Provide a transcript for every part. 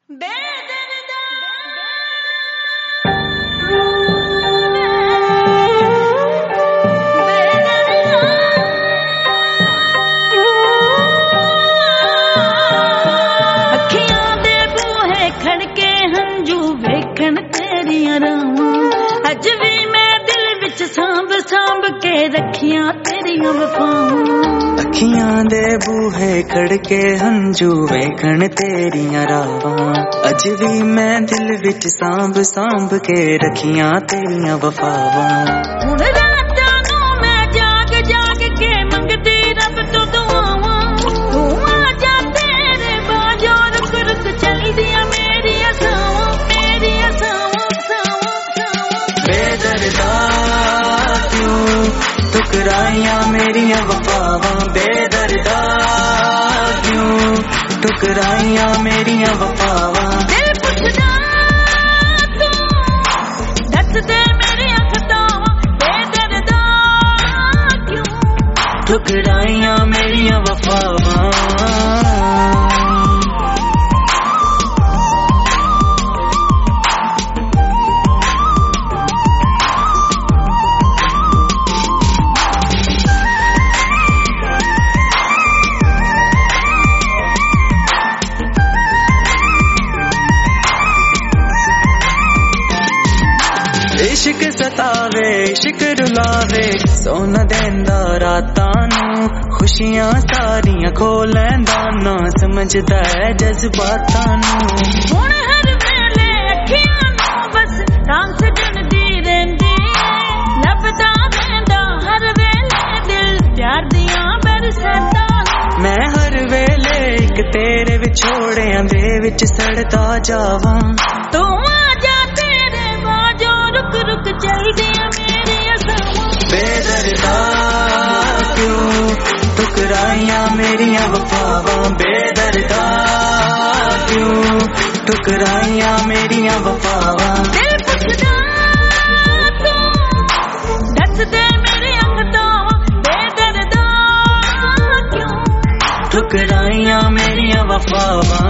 अज भी मैं दिल विच सांभ सांभ के रखियां तेरियां वफावां अखियां दे बूहे खड़के हंजू वेखण तेरियां रावां अज भी मैं दिल विच सांभ सांभ के रखियां तेरियां वफावां हुण रातां नूं मैं जाग जाग के मंगदी रब तो दुआवां तू आ जा तेरे बाजो रुक रुक चलदियां मेरियां सावां बेदर्दा क्यों ठुकराइयां मेरियां वफावां बेदर्दा क्यों ठुकराइयां मेरियां वफावां दिल पुछदा तू दस दे मेरियां खतावां बेदर्दा क्यों ठुकराइयां मेरियां वफावां इश्क सतावे इश्क रुलावे सोना देंदा रातां नूं खुशियां सारियां खो लैंदा ना समझदा है जज्बातां नूं हुण हर वेले अखियां नूं बस तां सजदी रहिंदी लभदा वेंदा हर वेले दिल प्यार दियां बरसातां मैं हर वेले इक तेरे विछोड़ियां दे विच सड़दा जावां तू रुक चलदियां मेरियां सावां बेदर्दा क्यों ठुकराइयां मेरियां वफावां बेदर्दा क्यों ठुकराइयां मेरियां वफावां दिल पुछदा तू दस दे मेरियां खतावां बेदर्दा क्यों ठुकराइयां मेरियां वफावां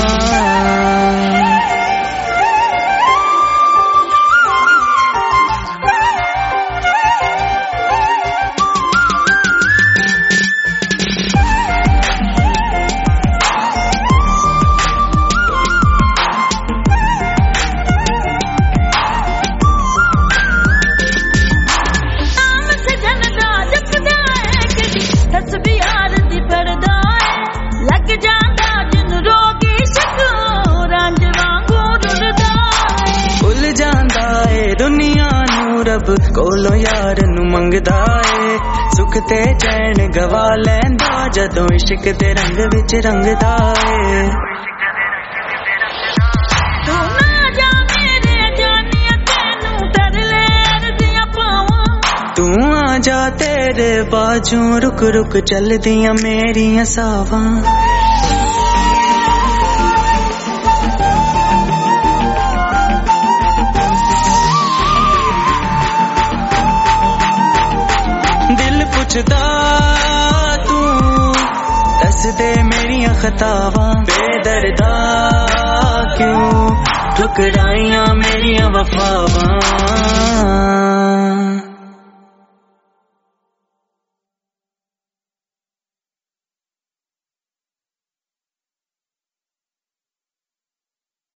रब कोलों यार नू मंगदा ए सुख ते चैन गवा लैंदा जदों इश्क दे रंग विच रंगदा ए तू ना जा मेरे जानिया तैनू तरले अर्जियां पावां तू आ जा तेरे बाजू रुक रुक चलदियां मेरियां सावां पुछदा तू दस दे मेरियां खतावां बेदर्दा क्यों ठुकराइयां मेरियां वफावां